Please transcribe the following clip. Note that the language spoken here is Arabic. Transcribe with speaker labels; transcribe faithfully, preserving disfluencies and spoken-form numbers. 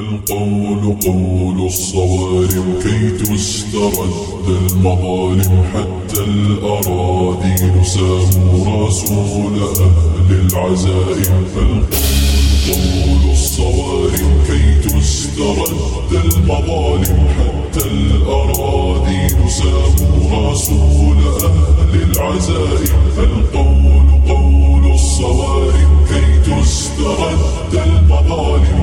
Speaker 1: فالقول قول الصوارم كي تسترد المظالم، حتى الأراذل ساموا رسول أهل العزائم. فالقول قول الصوارم كي تسترد المظالم، حتى الأراذل ساموا رسول أهل العزائم. فالقول قول الصوارم كي تسترد المظالم،